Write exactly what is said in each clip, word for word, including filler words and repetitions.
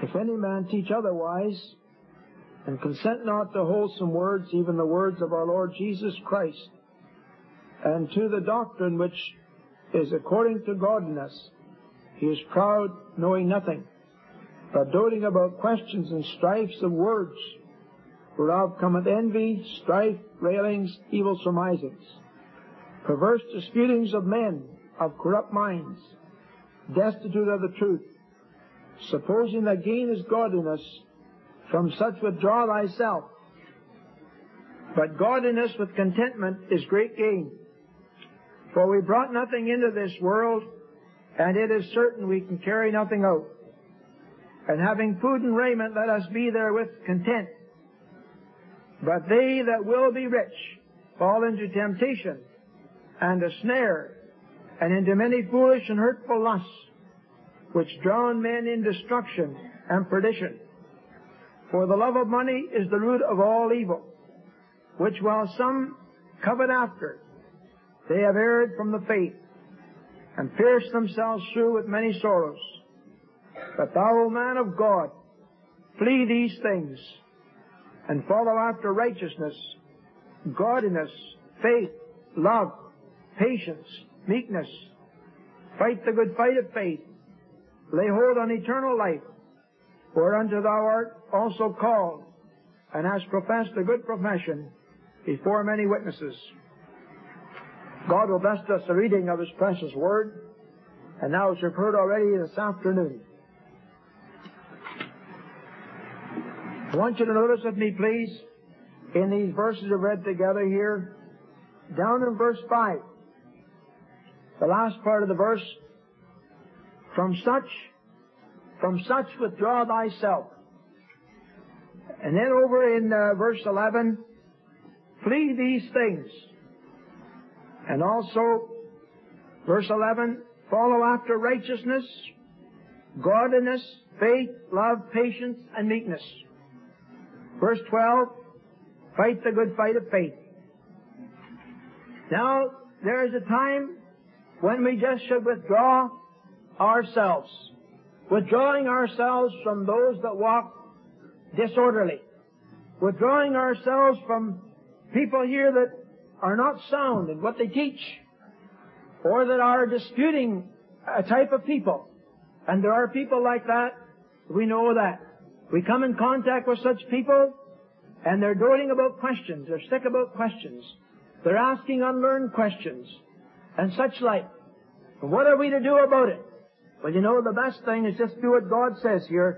If any man teach otherwise, and consent not to wholesome words, even the words of our Lord Jesus Christ, and to the doctrine which is according to godliness, he is proud, knowing nothing, but doting about questions and strifes of words, whereof cometh envy, strife, railings, evil surmisings, perverse disputings of men of corrupt minds, destitute of the truth, supposing that gain is godliness. From such withdraw thyself. But godliness with contentment is great gain. For we brought nothing into this world, and it is certain we can carry nothing out. And having food and raiment, let us be therewith content. But they that will be rich fall into temptation, and a snare, and into many foolish and hurtful lusts, which drown men in destruction and perdition. For the love of money is the root of all evil, which while some covet after, they have erred from the faith, and pierced themselves through with many sorrows. But thou, O man of God, flee these things, and follow after righteousness, godliness, faith, love, patience, meekness. Fight the good fight of faith. Lay hold on eternal life, whereunto thou art also called, and hast professed a good profession before many witnesses. God will bless us the reading of His precious Word, and now as you've heard already this afternoon. I want you to notice with me, please, in these verses we've read together here, down in verse five, the last part of the verse, from such From such withdraw thyself. And then over in uh, verse eleven, flee these things. And also, verse eleven, follow after righteousness, godliness, faith, love, patience, and meekness. Verse twelve, fight the good fight of faith. Now, there is a time when we just should withdraw ourselves. Withdrawing ourselves from those that walk disorderly. Withdrawing ourselves from people here that are not sound in what they teach, or that are disputing a type of people. And there are people like that. We know that. We come in contact with such people, and they're doting about questions. They're sick about questions. They're asking unlearned questions, and such like. And what are we to do about it? Well, you know, the best thing is just do what God says here.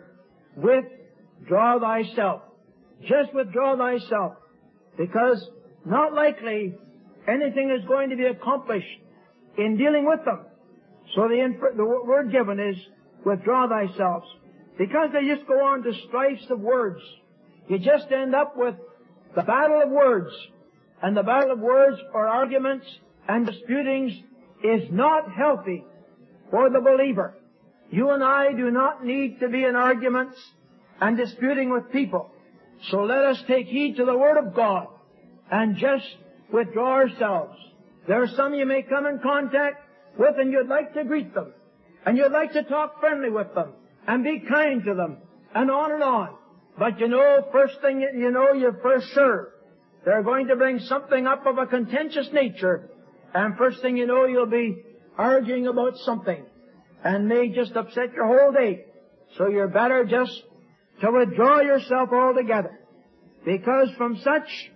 Withdraw thyself. Just withdraw thyself. Because not likely anything is going to be accomplished in dealing with them. So the, inf- the word given is withdraw thyself. Because they just go on to strifes of words. You just end up with the battle of words. And the battle of words or arguments and disputings is not healthy for the believer. You and I do not need to be in arguments and disputing with people. So let us take heed to the Word of God and just withdraw ourselves. There are some you may come in contact with and you'd like to greet them. And you'd like to talk friendly with them and be kind to them and on and on. But you know, first thing you know, you're first sure they're going to bring something up of a contentious nature. And first thing you know, you'll be arguing about something, and may just upset your whole day. So you're better just to withdraw yourself altogether. Because from such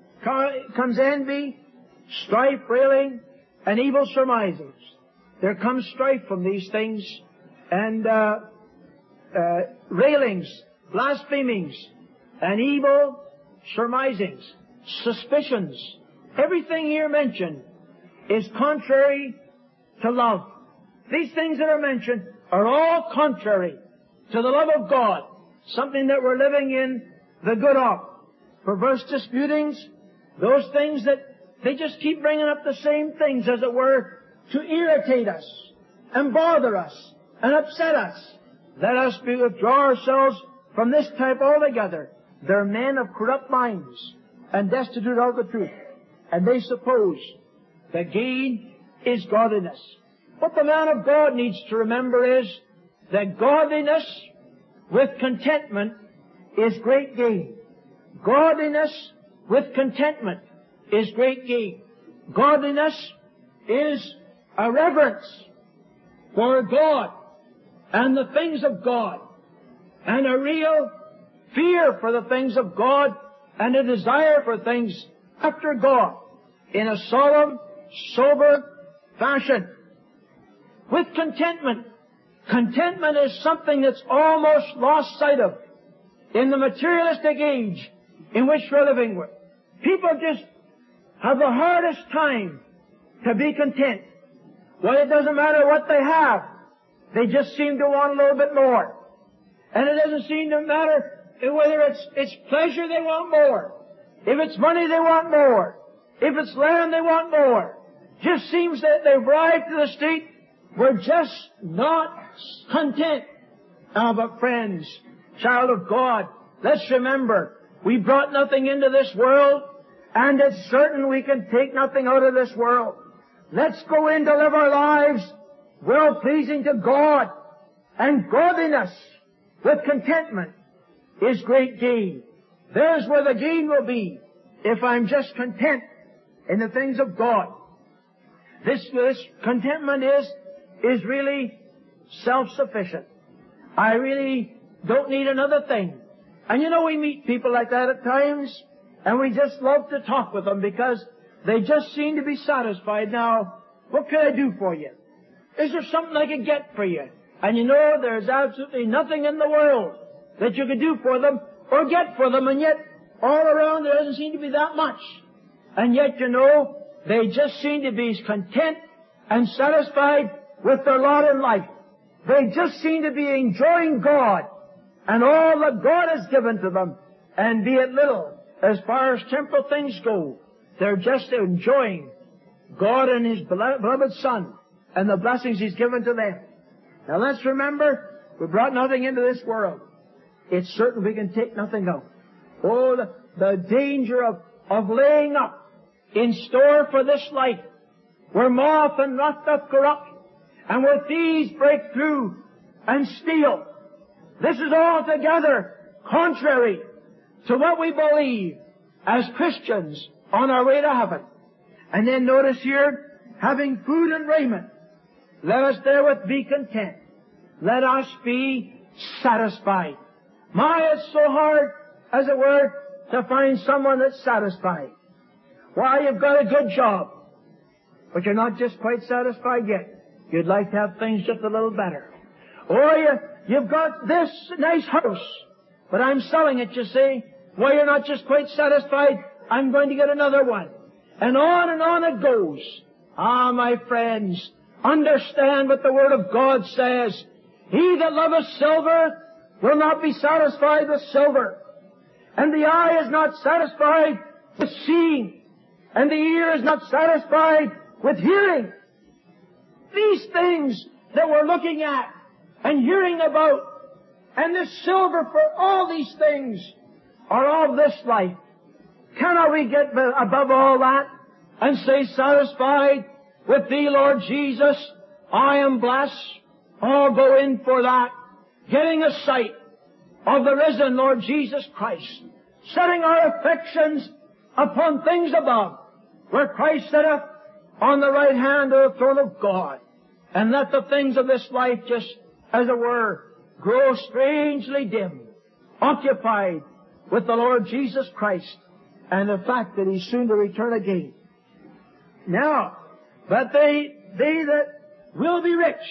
comes envy, strife, railing, and evil surmisings. There comes strife from these things, and uh, uh, railings, blasphemings, and evil surmisings, suspicions. Everything here mentioned is contrary to love. These things that are mentioned are all contrary to the love of God, something that we're living in the good of. Perverse disputings, those things that they just keep bringing up the same things, as it were, to irritate us and bother us and upset us. Let us be withdraw ourselves from this type altogether. They're men of corrupt minds and destitute of the truth, and they suppose that gain is godliness. What the man of God needs to remember is that godliness with contentment is great gain. Godliness with contentment is great gain. Godliness is a reverence for God and the things of God, and a real fear for the things of God, and a desire for things after God in a solemn, sober fashion. With contentment. Contentment is something that's almost lost sight of in the materialistic age in which we're living with. People just have the hardest time to be content. Well, it doesn't matter what they have. They just seem to want a little bit more. And it doesn't seem to matter whether it's, it's pleasure, they want more. If it's money, they want more. If it's land, they want more. Just seems that they've arrived to the state we're just not content. Now, but friends, child of God, let's remember, we brought nothing into this world, and it's certain we can take nothing out of this world. Let's go in to live our lives well-pleasing to God, and godliness with contentment is great gain. There's where the gain will be if I'm just content in the things of God. This, this contentment is, is really self-sufficient. I really don't need another thing. And you know, we meet people like that at times, and we just love to talk with them because they just seem to be satisfied. Now, what can I do for you? Is there something I can get for you? And you know, there's absolutely nothing in the world that you could do for them or get for them, and yet all around there doesn't seem to be that much. And yet, you know, they just seem to be content and satisfied with their lot in life. They just seem to be enjoying God and all that God has given to them, and be it little as far as temporal things go. They're just enjoying God and His beloved Son and the blessings He's given to them. Now let's remember, we brought nothing into this world. It's certain we can take nothing out. Oh, the, the danger of, of laying up in store for this life, where moth and rust doth corrupt, and where thieves break through and steal. This is altogether contrary to what we believe as Christians on our way to heaven. And then notice here, having food and raiment, let us therewith be content. Let us be satisfied. My, it's so hard, as it were, to find someone that's satisfied. Why, you've got a good job, but you're not just quite satisfied yet. You'd like to have things just a little better. Or you, you've got this nice house, but I'm selling it, you see. Why, you're not just quite satisfied. I'm going to get another one. And on and on it goes. Ah, my friends, understand what the Word of God says. He that loveth silver will not be satisfied with silver. And the eye is not satisfied with seeing. And the ear is not satisfied with hearing. These things that we're looking at and hearing about, and this silver for all these things, are of this life. Cannot we get above all that and say, satisfied with Thee, Lord Jesus, I am blessed. I'll go in for that. Getting a sight of the risen Lord Jesus Christ. Setting our affections upon things above, where Christ sitteth on the right hand of the throne of God. And let the things of this life just, as it were, grow strangely dim. Occupied with the Lord Jesus Christ and the fact that He's soon to return again. Now, but they, they that will be rich,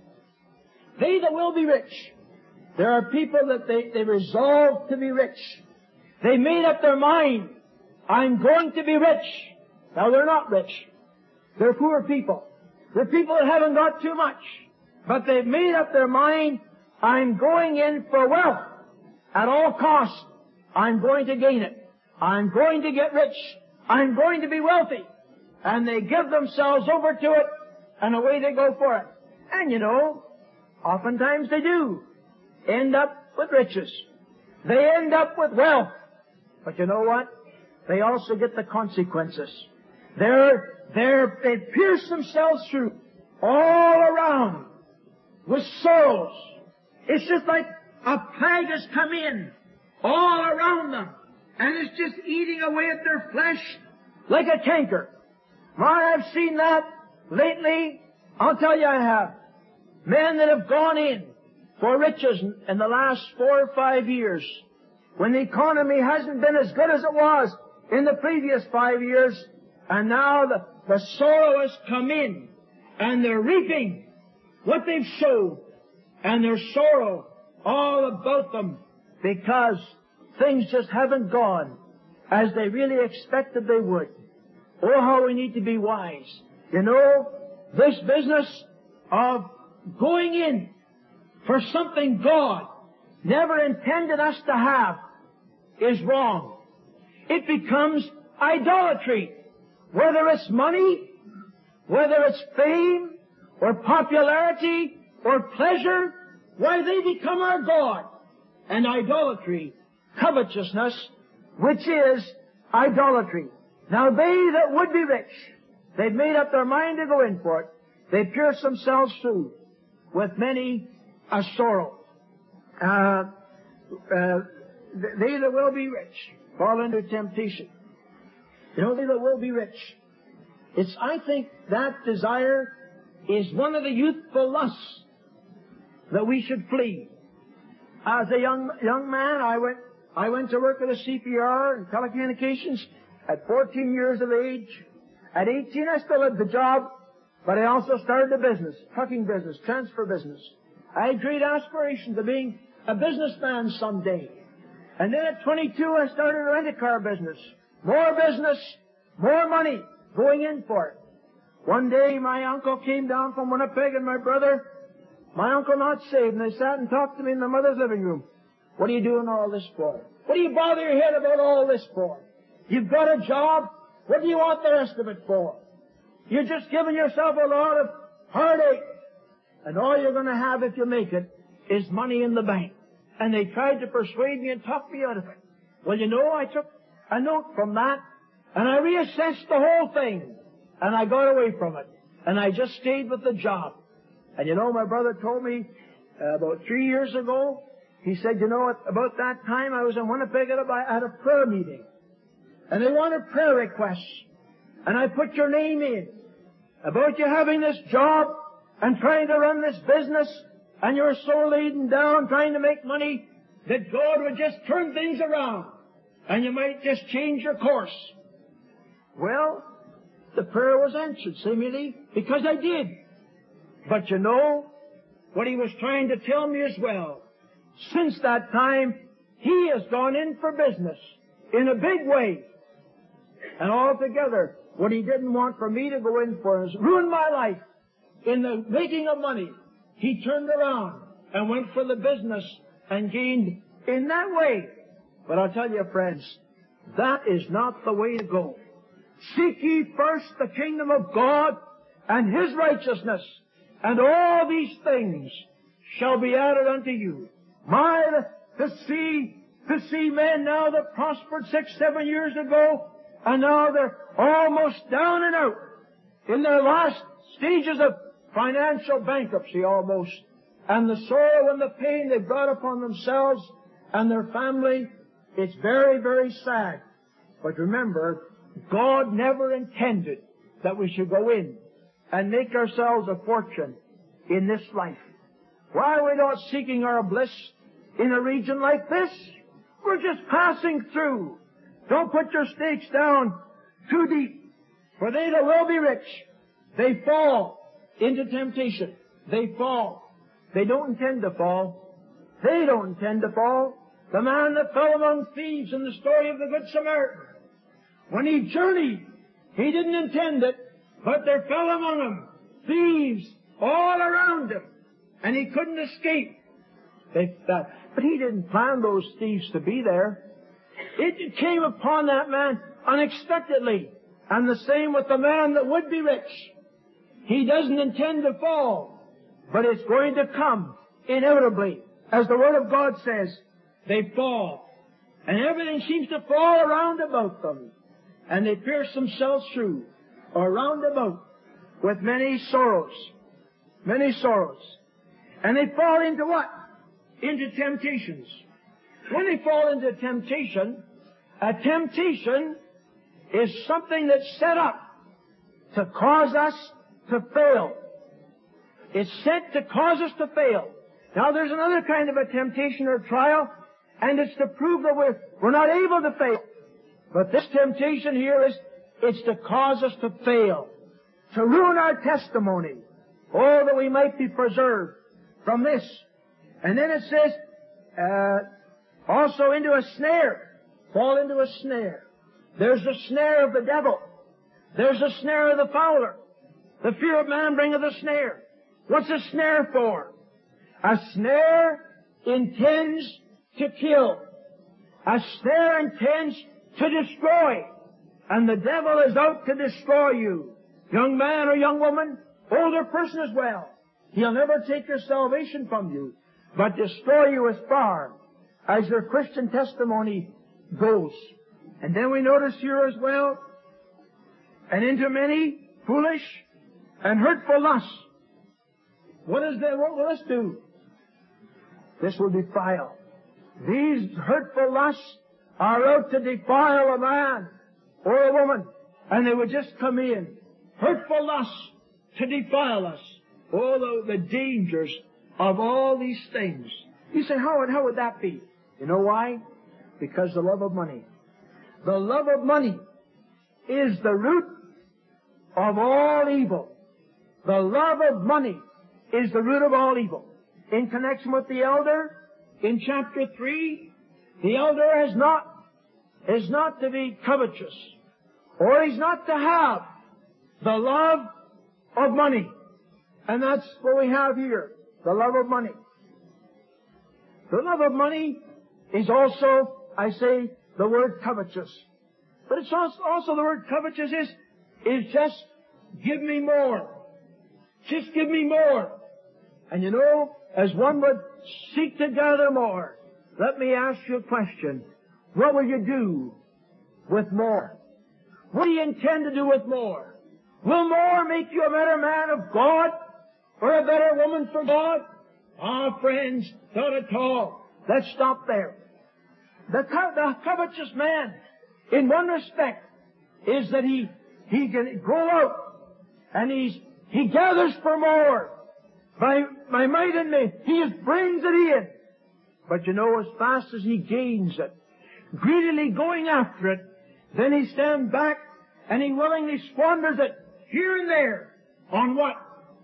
they that will be rich, there are people that they, they resolve to be rich. They made up their mind, I'm going to be rich. Now they're not rich. They're poor people. They're people that haven't got too much. But they've made up their mind, I'm going in for wealth. At all costs, I'm going to gain it. I'm going to get rich. I'm going to be wealthy. And they give themselves over to it, and away they go for it. And you know, oftentimes they do end up with riches. They end up with wealth. But you know what? They also get the consequences. They're, they're, they pierce themselves through all around with sorrows. It's just like a plague has come in all around them, and it's just eating away at their flesh like a canker. My, I've seen that lately. I'll tell you I have. Men that have gone in for riches in the last four or five years, when the economy hasn't been as good as it was in the previous five years, and now the, the sorrow has come in, and they're reaping what they've sowed, and there's sorrow all about them because things just haven't gone as they really expected they would. Oh, how we need to be wise. You know, this business of going in for something God never intended us to have is wrong. It becomes idolatry. Whether it's money, whether it's fame, or popularity, or pleasure, why, they become our God. And idolatry, covetousness, which is idolatry. Now they that would be rich, they've made up their mind to go in for it. They pierce themselves through with many a sorrow. Uh, uh, they that will be rich fall into temptation. You know, they that will be rich. It's, I think, that desire is one of the youthful lusts that we should flee. As a young young man, I went I went to work at a C P R in telecommunications at fourteen years of age. At eighteen, I still had the job, but I also started a business, trucking business, transfer business. I had great aspirations of being a businessman someday. And then at twenty-two, I started a rent-a-car business. More business, more money, going in for it. One day, my uncle came down from Winnipeg, and my brother, my uncle not saved, and they sat and talked to me in my mother's living room. What are you doing all this for? What do you bother your head about all this for? You've got a job. What do you want the rest of it for? You're just giving yourself a lot of heartache. And all you're going to have if you make it is money in the bank. And they tried to persuade me and talk me out of it. Well, you know, I took a note from that, and I reassessed the whole thing. And I got away from it. And I just stayed with the job. And you know, my brother told me uh, about three years ago, he said, you know, at about that time I was in Winnipeg at a, at a prayer meeting. And they wanted prayer requests. And I put your name in about you having this job and trying to run this business, and you're so laden down trying to make money that God would just turn things around and you might just change your course. Well, the prayer was answered, seemingly, because I did. But you know what he was trying to tell me as well. Since that time, he has gone in for business in a big way. And altogether, what he didn't want for me to go in for is ruin my life in the making of money. He turned around and went for the business and gained in that way. But I'll tell you, friends, that is not the way to go. Seek ye first the kingdom of God and His righteousness, and all these things shall be added unto you. My, to see, to see men now that prospered six, seven years ago, and now they're almost down and out in their last stages of financial bankruptcy almost. And the sorrow and the pain they've brought upon themselves and their family, it's very, very sad. But remember, God never intended that we should go in and make ourselves a fortune in this life. Why are we not seeking our bliss in a region like this? We're just passing through. Don't put your stakes down too deep. For they that will be rich, they fall into temptation. They fall. They don't intend to fall. They don't intend to fall. The man that fell among thieves in the story of the Good Samaritan, when he journeyed, he didn't intend it, but there fell among him thieves all around him, and he couldn't escape. They, uh, but he didn't plan those thieves to be there. It came upon that man unexpectedly. And the same with the man that would be rich. He doesn't intend to fall, but it's going to come inevitably. As the Word of God says, they fall. And everything seems to fall around about them. And they pierce themselves through, or round about, with many sorrows. Many sorrows. And they fall into what? into temptations. When they fall into temptation, a temptation is something that's set up to cause us to fail. It's set to cause us to fail. Now there's another kind of a temptation or trial, and it's to prove that we're, we're not able to fail. But this temptation here is, it's to cause us to fail, to ruin our testimony. Oh, that we might be preserved from this. And then it says, uh, also into a snare. Fall into a snare. There's the snare of the devil. There's the snare of the fowler. The fear of man bringeth a snare. What's a snare for? A snare intends to kill. A snare intends to destroy. And the devil is out to destroy you. Young man or young woman, older person as well. He'll never take your salvation from you, but destroy you as far as your Christian testimony goes. And then we notice here as well, and into many foolish and hurtful lusts. What is that? What will this do? This will defile. These hurtful lusts are out to defile a man or a woman, and they would just come in. Hurtful lusts to defile us. Oh, the, the dangers of all these things. You say, how, how would that be? You know why? Because the love of money. The love of money is the root of all evil. The love of money is the root of all evil. In connection with the elder, in chapter three, the elder is not, is not to be covetous, or he's not to have the love of money. And that's what we have here, the love of money. The love of money is also, I say, the word covetous. But it's also, also the word covetous is, is just give me more. Just give me more. And you know, as one would seek to gather more, let me ask you a question. What will you do with more? What do you intend to do with more? Will more make you a better man of God? Or a better woman for God? Ah, friends, not at all. Let's stop there. The, co- the covetous man, in one respect, is that he, he can go out and he's, he gathers for more. By, by might and may, he just brings it in. But you know, as fast as he gains it, greedily going after it, then he stands back and he willingly squanders it here and there. On what?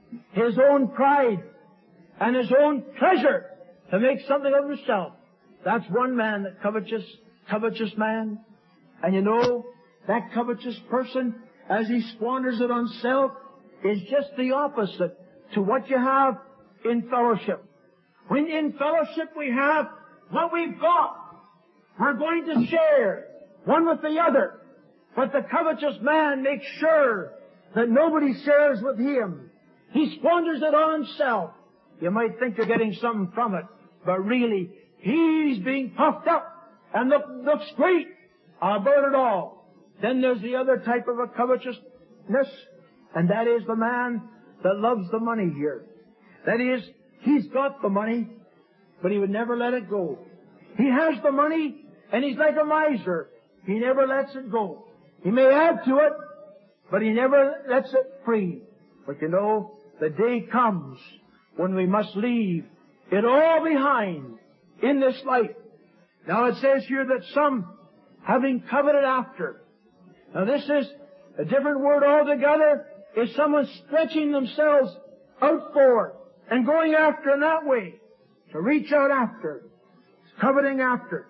His own pride and his own pleasure to make something of himself. That's one man, that covetous, covetous man. And you know, that covetous person, as he squanders it on self, is just the opposite to what you have in fellowship. When in fellowship we have what we've got, we're going to share one with the other. But the covetous man makes sure that nobody shares with him. He squanders it on himself. You might think you're getting something from it, but really, he's being puffed up and look, looks great about it all. Then there's the other type of a covetousness, and that is the man that loves the money here. That is, he's got the money, but he would never let it go. He has the money, and he's like a miser. He never lets it go. He may add to it, but he never lets it free. But you know, the day comes when we must leave it all behind in this life. Now it says here that some, having coveted after. Now this is a different word altogether. Is someone stretching themselves out for and going after in that way. To reach out after. Coveting after.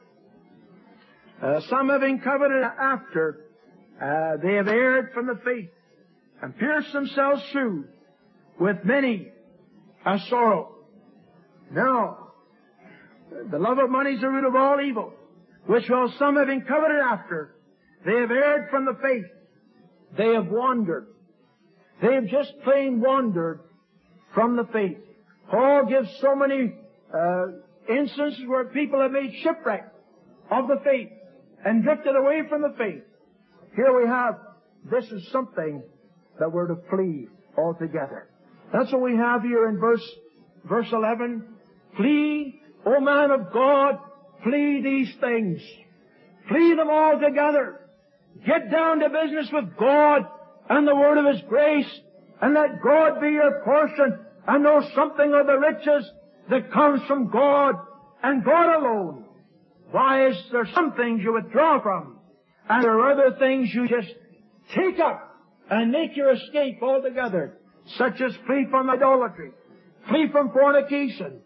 Uh, some having coveted after, uh, they have erred from the faith and pierced themselves through with many a sorrow. Now, the love of money is the root of all evil, which while some having coveted after, they have erred from the faith. They have wandered. They have just plain wandered from the faith. Paul gives so many uh, instances where people have made shipwreck of the faith and drifted away from the faith. Here we have, this is something that we're to flee altogether. That's what we have here in verse, verse eleven. Flee O man of God, flee these things. Flee them altogether. Get down to business with God and the word of His grace, and let God be your portion, and know something of the riches that comes from God and God alone. Why, is there some things you withdraw from, and there are other things you just take up and make your escape altogether, such as flee from idolatry, flee from fornication,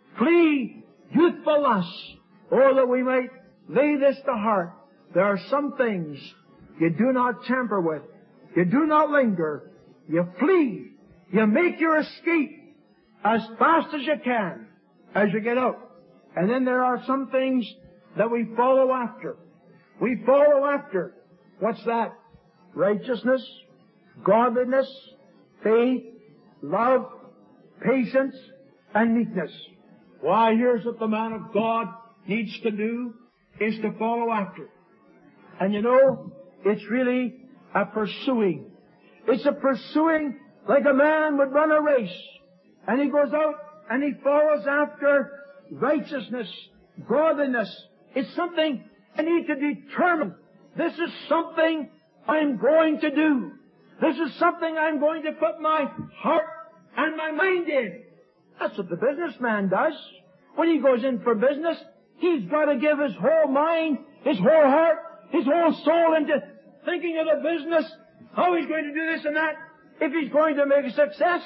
flee youthful lusts, or that we might lay this to heart. There are some things you do not tamper with. You do not linger. You flee. You make your escape as fast as you can as you get out. And then there are some things that we follow after. We follow after. What's that? Righteousness, godliness, faith, love, patience, and meekness. Why, here's what the man of God needs to do, is to follow after. And you know, it's really a pursuing. It's a pursuing like a man would run a race. And he goes out and he follows after righteousness, godliness. It's something I need to determine. This is something I'm going to do. This is something I'm going to put my heart and my mind in. That's what the businessman does. When he goes in for business, he's got to give his whole mind, his whole heart, his whole soul into thinking of the business, how he's going to do this and that, if he's going to make a success.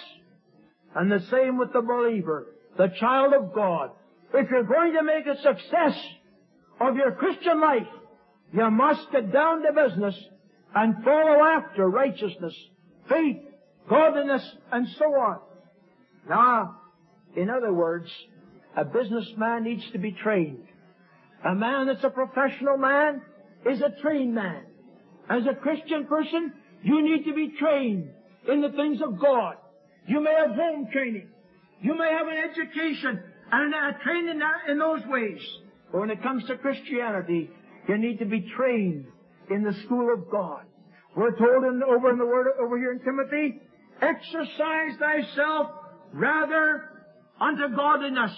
And the same with the believer, the child of God. If you're going to make a success of your Christian life, you must get down to business and follow after righteousness, faith, godliness, and so on. Now, in other words, a businessman needs to be trained. A man that's a professional man is a trained man. As a Christian person, you need to be trained in the things of God. You may have home training. You may have an education and a training in those ways. But when it comes to Christianity, you need to be trained in the school of God. We're told in, over in the word over here in Timothy, exercise thyself rather unto godliness.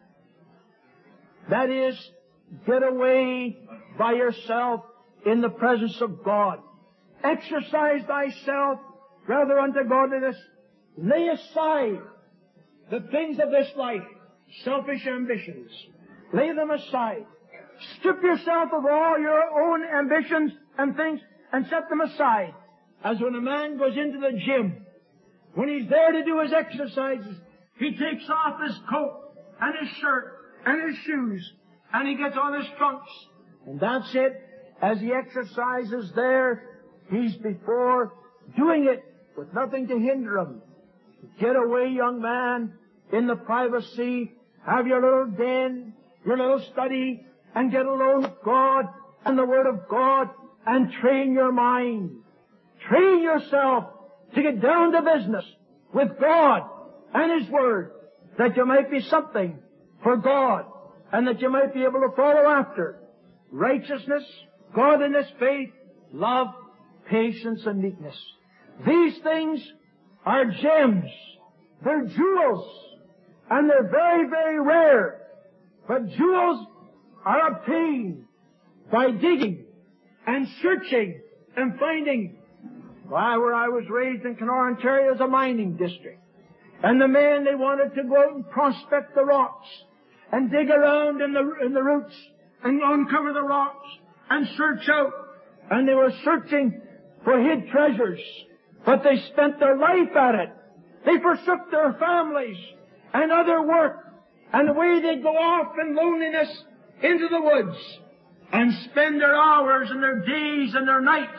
That is, get away by yourself in the presence of God. Exercise thyself rather unto godliness. Lay aside the things of this life, selfish ambitions. Lay them aside. Strip yourself of all your own ambitions and things and set them aside. As when a man goes into the gym, when he's there to do his exercises, he takes off his coat and his shirt and his shoes and he gets on his trunks. And that's it. As he exercises there, he's before doing it with nothing to hinder him. Get away, young man, in the privacy. Have your little den, your little study, and get alone with God and the Word of God and train your mind. Train yourself to get down to business with God and His Word, that you might be something for God and that you might be able to follow after righteousness, godliness, faith, love, patience, and meekness. These things are gems. They're jewels. And they're very, very rare. But jewels are obtained by digging and searching and finding. Why, where I was raised in Kenora, Ontario, is a mining district. And the men, they wanted to go out and prospect the rocks and dig around in the, in the roots and uncover the rocks and search out. And they were searching for hid treasures. But they spent their life at it. They forsook their families and other work. And away they'd go off in loneliness into the woods and spend their hours and their days and their nights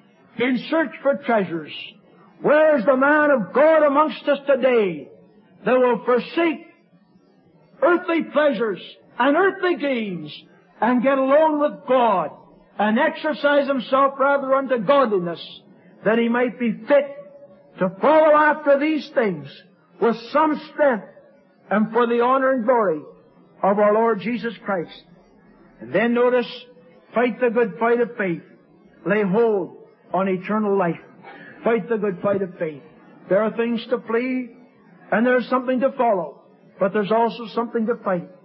in search for treasures. Where's the man of God amongst us today that will forsake earthly pleasures and earthly gains and get alone with God and exercise himself rather unto godliness, that he might be fit to follow after these things with some strength and for the honor and glory of our Lord Jesus Christ. And then notice, fight the good fight of faith. Lay hold on eternal life. Fight the good fight of faith. There are things to flee, and there's something to follow, but there's also something to fight.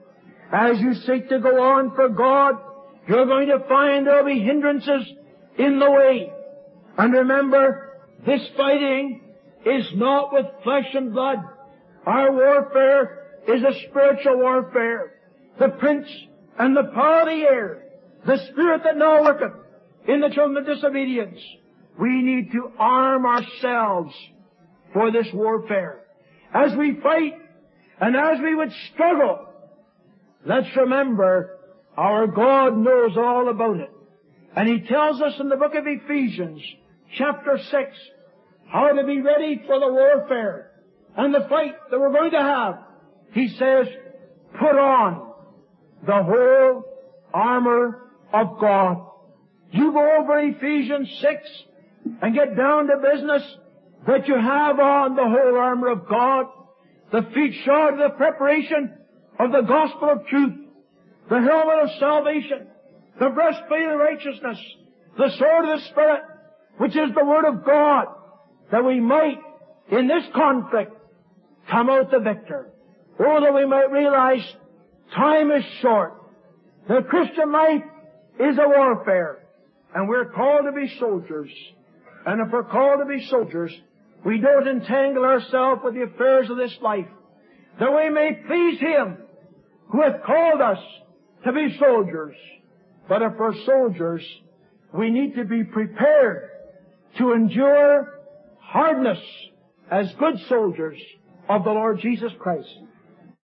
As you seek to go on for God, you're going to find there'll be hindrances in the way. And remember, this fighting is not with flesh and blood. Our warfare is a spiritual warfare. The prince and the power of the air, the spirit that now worketh in the children of disobedience. We need to arm ourselves for this warfare. As we fight and as we would struggle, let's remember our God knows all about it. And He tells us in the book of Ephesians, chapter six, how to be ready for the warfare and the fight that we're going to have. He says, put on the whole armor of God. You go over Ephesians six and get down to business that you have on the whole armor of God, the feet shod with the preparation of the gospel of truth, the helmet of salvation, the breastplate of righteousness, the sword of the Spirit, which is the Word of God, that we might, in this conflict, come out the victor. Oh, that we might realize time is short. The Christian life is a warfare, and we're called to be soldiers. And if we're called to be soldiers, we don't entangle ourselves with the affairs of this life, that we may please Him who hath called us to be soldiers. But if we're soldiers, we need to be prepared to endure hardness as good soldiers of the Lord Jesus Christ.